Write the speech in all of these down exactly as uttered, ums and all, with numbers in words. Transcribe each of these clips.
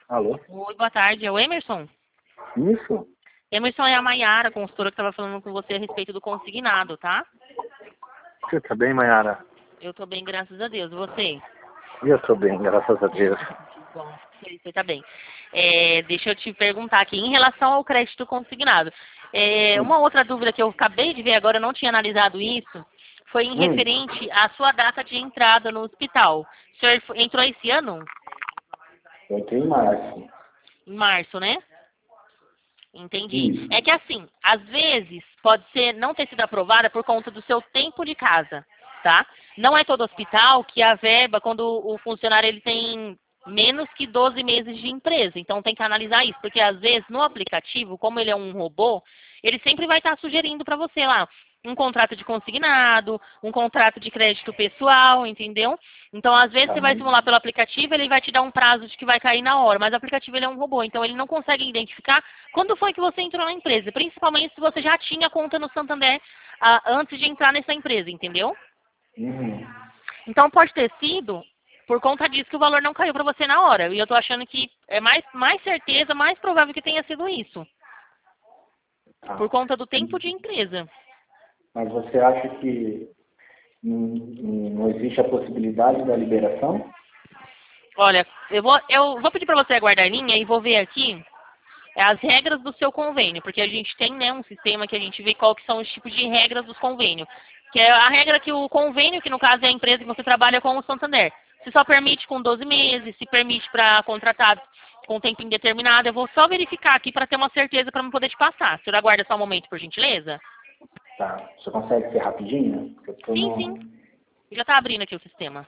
Alô? Oi, boa tarde. É o Emerson? Isso? Emerson é a Maiara, consultora que estava falando com você a respeito do consignado, tá? Você tá bem, Mayara? Eu tô bem, graças a Deus. E você? Eu tô bem, graças a Deus. Que bom. Você tá bem. É, deixa eu te perguntar aqui, em relação ao crédito consignado. É, Hum. uma outra dúvida que eu acabei de ver agora, eu não tinha analisado isso, foi em Hum. referente à sua data de entrada no hospital. O senhor fo- entrou esse ano? Eu entrei em março. Em março, né? Entendi. Isso. É que assim, às vezes pode ser não ter sido aprovada por conta do seu tempo de casa, tá? Não é todo hospital que a verba, quando o funcionário ele tem menos que doze meses de empresa. Então tem que analisar isso, porque às vezes no aplicativo, como ele é um robô, ele sempre vai estar sugerindo para você lá um contrato de consignado, um contrato de crédito pessoal, entendeu? Então, às vezes, Tá você vai bom. simular pelo aplicativo, ele vai te dar um prazo de que vai cair na hora, mas o aplicativo ele é um robô, então ele não consegue identificar quando foi que você entrou na empresa, principalmente se você já tinha conta no Santander ah, antes de entrar nessa empresa, entendeu? Uhum. Então, pode ter sido por conta disso que o valor não caiu para você na hora. E eu tô achando que é mais, mais certeza, mais provável que tenha sido isso, por Tá. conta do tempo de empresa. Mas você acha que hum, hum, não existe a possibilidade da liberação? Olha, eu vou, eu vou pedir para você aguardar a linha e vou ver aqui é as regras do seu convênio, porque a gente tem, né, um sistema que a gente vê qual que são os tipos de regras dos convênios. Que é a regra que o convênio, que no caso é a empresa que você trabalha com o Santander, se só permite com doze meses, se permite para contratado com tempo indeterminado. Eu vou só verificar aqui para ter uma certeza para não poder te passar. O senhor aguarda só um momento, por gentileza? Tá. Você consegue ser rapidinho? Porque eu tô Sim, sim. no... Já está abrindo aqui o sistema.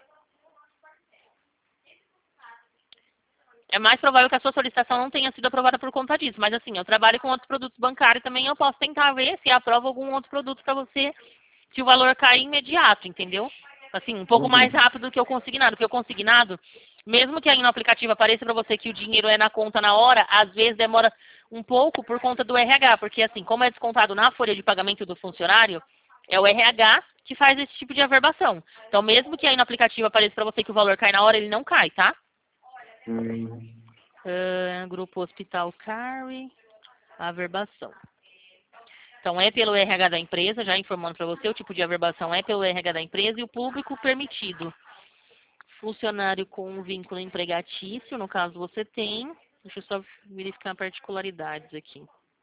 É mais provável que a sua solicitação não tenha sido aprovada por conta disso. Mas assim, eu trabalho com outros produtos bancários também, eu posso tentar ver se aprova algum outro produto para você, se o valor cair imediato, entendeu? Assim, um pouco mais Uhum. rápido do que o consignado. Porque o consignado, mesmo que aí no aplicativo apareça para você que o dinheiro é na conta na hora, às vezes demora um pouco por conta do R H. Porque assim, como é descontado na folha de pagamento do funcionário, é o R H que faz esse tipo de averbação. Então, mesmo que aí no aplicativo apareça para você que o valor cai na hora, ele não cai, tá? Hum. Ah, grupo Hospital Carry, averbação. Então, é pelo R H da empresa, já informando para você, o tipo de averbação é pelo R H da empresa e o público permitido. Funcionário com vínculo empregatício, no caso você tem. Deixa eu só verificar particularidades aqui.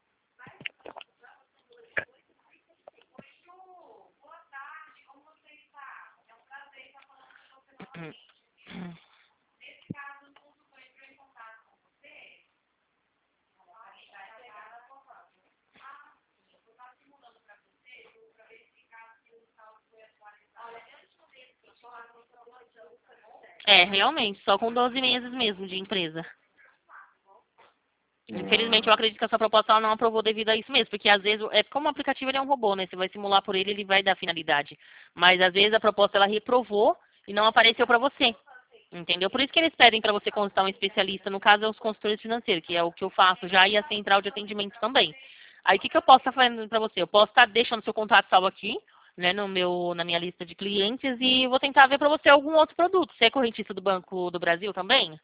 É, realmente, só com doze meses mesmo de empresa. Infelizmente, eu Hum. acredito que a sua proposta ela não aprovou devido a isso mesmo, porque às vezes, é como o aplicativo ele é um robô, né? Você vai simular por ele, ele vai dar finalidade. Mas às vezes a proposta ela reprovou e não apareceu para você. Entendeu? Por isso que eles pedem para você consultar um especialista, no caso é os consultores financeiros, que é o que eu faço já, e a central de atendimento também. Aí o que, que eu posso estar fazendo para você? Eu posso estar deixando seu contato salvo aqui, né, no meu, na minha lista de clientes, e vou tentar ver para você algum outro produto. Você é correntista do Banco do Brasil também?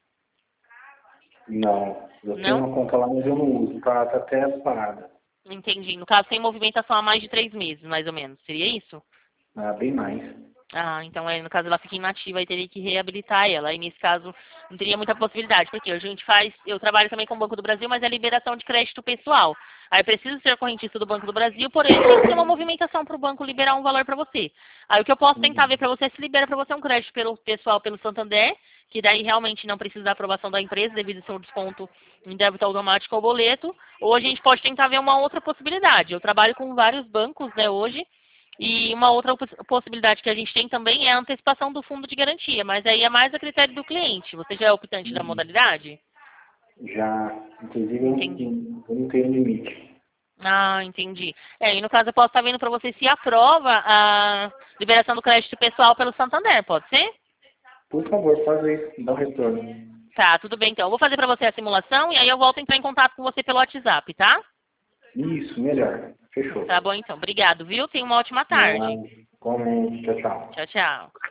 Não. Eu tenho Não? uma conta lá, mas eu não uso. Tá, tá até parada. Entendi. No caso, sem movimentação há mais de três meses, mais ou menos. Seria isso? Ah, bem mais. Ah, então aí, no caso ela fica inativa e teria que reabilitar ela. Aí nesse caso não teria muita possibilidade, porque a gente faz, eu trabalho também com o Banco do Brasil, mas é liberação de crédito pessoal. Aí precisa ser correntista do Banco do Brasil, porém tem que ter uma movimentação para o banco liberar um valor para você. Aí o que eu posso tentar ver Uhum. para você é se libera para você um crédito pelo pessoal pelo Santander, que daí realmente não precisa da aprovação da empresa devido ao seu desconto em débito automático ou boleto, ou a gente pode tentar ver uma outra possibilidade. Eu trabalho com vários bancos, né, hoje. E uma outra poss- possibilidade que a gente tem também é a antecipação do fundo de garantia, mas aí é mais a critério do cliente. Você já é optante da Uhum. modalidade? Já, inclusive, eu Entendi. não, eu não tenho limite. Ah, entendi. É, e no caso eu posso estar vendo para você se aprova a liberação do crédito pessoal pelo Santander, pode ser? Por favor, faz isso, dá um retorno. Tá, tudo bem então. Eu vou fazer para você a simulação e aí eu volto a entrar em contato com você pelo WhatsApp, tá? Isso, melhor. Fechou. Tá bom então. Obrigado, viu? Tenha uma ótima Não, tarde. comente. Tchau, tchau. Tchau, tchau.